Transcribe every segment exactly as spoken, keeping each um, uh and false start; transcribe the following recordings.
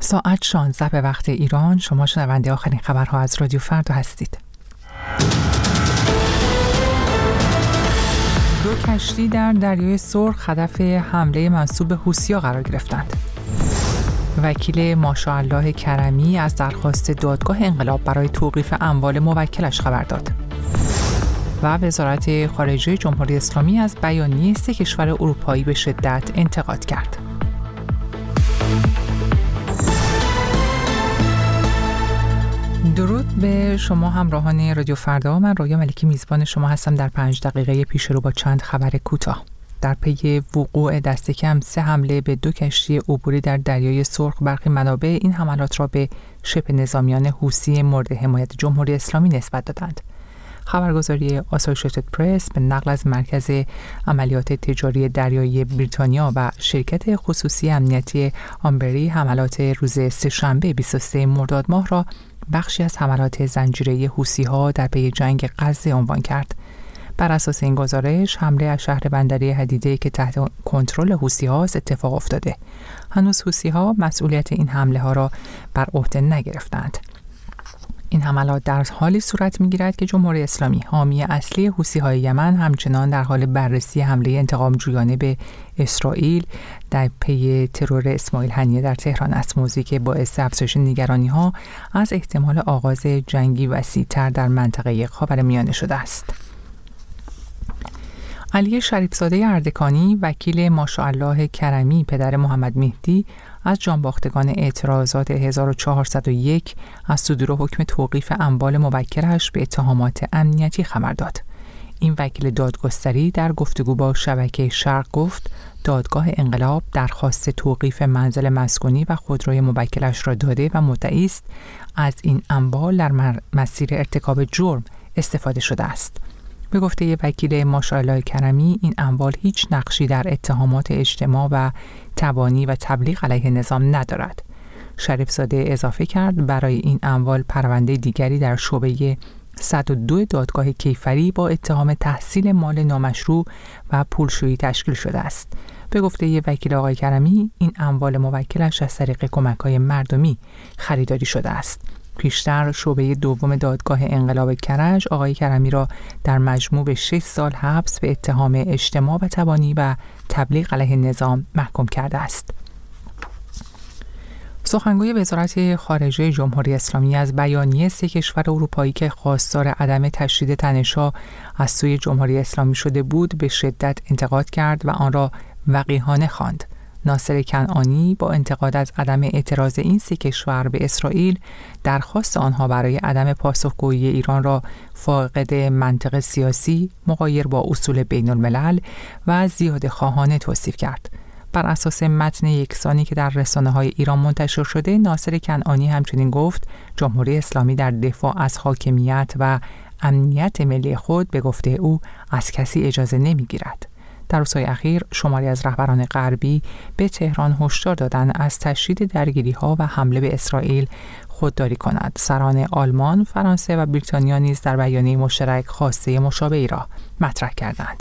ساعت شانزده به وقت ایران. شما شنونده آخرین خبرها از رادیو فردا هستید. دو کشتی در دریای سرخ هدف حمله منسوب به حوثی‌ها قرار گرفتند. وکیل ماشاءالله کرمی از درخواست دادگاه انقلاب برای توقیف اموال موکلش خبر داد. و وزارت خارجه جمهوری اسلامی از بیانیه سه کشور اروپایی به شدت انتقاد کرد. درود به شما همراهان رادیو فردا. من رویا ملکی میزبان شما هستم در پنج دقیقه پیش رو با چند خبر کوتاه. در پی وقوع دست کم سه حمله به دو کشتی عبوری در دریای سرخ، برخی منابع این حملات را به شبه نظامیان حوثی مورد حمایت جمهوری اسلامی نسبت دادند. خبرگزاری آسوشییتد پرس به نقل از مرکز عملیات تجاری دریایی بریتانیا و شرکت خصوصی امنیتی آمبری حملات روز سه‌شنبه بیست و سوم مرداد ماه را بخشی از حملات زنجیره‌ای حوثی‌ها در پی جنگ غزه عنوان کرد. بر اساس این گزارش، حمله از شهر بندری حدیده که تحت کنترل حوثی‌ها است اتفاق افتاده. هنوز حوثی‌ها مسئولیت این حمله ها را بر عهده نگرفتند. این حملات در حالی صورت می‌گیرد که جمهوری اسلامی، حامی اصلی حوثی‌های یمن، همچنان در حال بررسی حمله انتقام‌جویانه به اسرائیل در پی ترور اسماعیل هنیه در تهران است، موضوعی که باعث افزایش نگرانی‌ها از احتمال آغاز جنگی وسیع‌تر در منطقه خاورمیانه شده است. علی شریفزاده اردکانی، وکیل ماشاءالله کرمی پدر محمد مهدی، از جانباختگان اعتراضات هزار و چهارصد و یک از صدور حکم توقیف اموال موکلش به اتهامات امنیتی خبر داد. این وکیل دادگستری در گفتگو با شبکه شرق گفت دادگاه انقلاب درخواست توقیف منزل مسکونی و خودروی موکلش را داده و مدعی است از این اموال در مسیر ارتکاب جرم استفاده شده است. به گفته وکیل ماشاءالله کرمی، این اموال هیچ نقشی در اتهامات اجتماع و تبانی و تبلیغ علیه نظام ندارد. شریفزاده اضافه کرد برای این اموال پرونده دیگری در شعبه صد و دو دادگاه کیفری با اتهام تحصیل مال نامشروع و پولشویی تشکیل شده است. به گفته وکیل آقای کرمی، این اموال موکلش از طریق کمک‌های مردمی خریداری شده است. پیشتر شعبه دوم دادگاه انقلاب کرج آقای کرمی را در مجموع به شش سال حبس به اتهام اجتماع و تبانی و تبلیغ علیه نظام محکوم کرده است. سخنگوی وزارت خارجه جمهوری اسلامی از بیانیه سه کشور اروپایی که خواستار عدم تشدید تنش‌ها از سوی جمهوری اسلامی شده بود به شدت انتقاد کرد و آن را وقیحانه خواند. ناصر کنعانی با انتقاد از عدم اعتراض این سه کشور به اسرائیل، درخواست آنها برای عدم پاسخگویی ایران را فاقد منطق سیاسی، مغایر با اصول بین الملل و زیاده خواهانه توصیف کرد. بر اساس متن یکسانی که در رسانه‌های ایران منتشر شده، ناصر کنعانی همچنین گفت جمهوری اسلامی در دفاع از حاکمیت و امنیت ملی خود به گفته او از کسی اجازه نمی‌گیرد. در روزهای اخیر شماری از رهبران غربی به تهران هشدار دادند از تشدید درگیری‌ها و حمله به اسرائیل خودداری کند. سران آلمان، فرانسه و بریتانیا نیز در بیانیه مشترک خواسته مشابهی را مطرح کردند.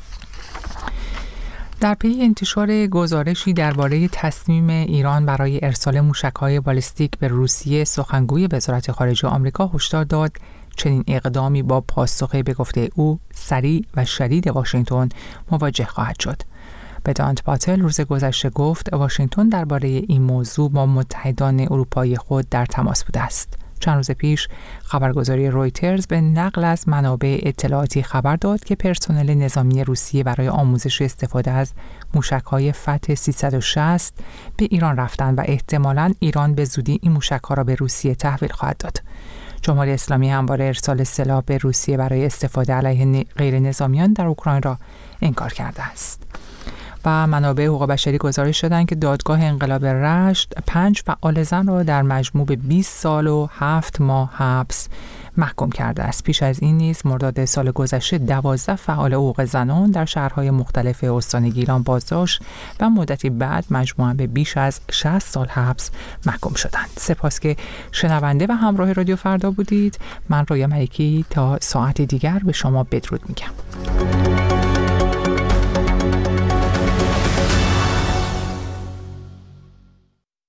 در پی انتشار گزارشی درباره تصمیم ایران برای ارسال موشک‌های بالستیک به روسیه، سخنگوی وزارت خارجه آمریکا هشدار داد چنین اقدامی با پاسخ به گفته او سریع و شدید واشنگتن مواجه خواهد شد. بدانت پاتل روز گذشته گفت واشنگتن درباره این موضوع با متحدان اروپایی خود در تماس بوده است. چند روز پیش خبرگزاری رویترز به نقل از منابع اطلاعاتی خبر داد که پرسنل نظامی روسیه برای آموزش استفاده از موشک‌های فتح سیصد و شصت به ایران رفتند و احتمالاً ایران به زودی این موشک‌ها را به روسیه تحویل خواهد داد. جمهوری اسلامی همواره ارسال سلاح به روسیه برای استفاده علیه غیر نظامیان در اوکراین را انکار کرده است. و منابع حقوق بشری گزارش دادند که دادگاه انقلاب رشت پنج فعال زن را در مجموع به بیست سال و هفت ماه حبس محکوم کرده است. پیش از این نیز مرداد سال گذشته دوازده فعال حقوق زنان در شهرهای مختلف استان گیلان بازداشت و مدتی بعد مجموعاً به بیش از شصت سال حبس محکوم شدند. سپاس که شنونده و همراه رادیو فردا بودید. من رویا ملکی تا ساعت دیگر به شما بدرود میگم.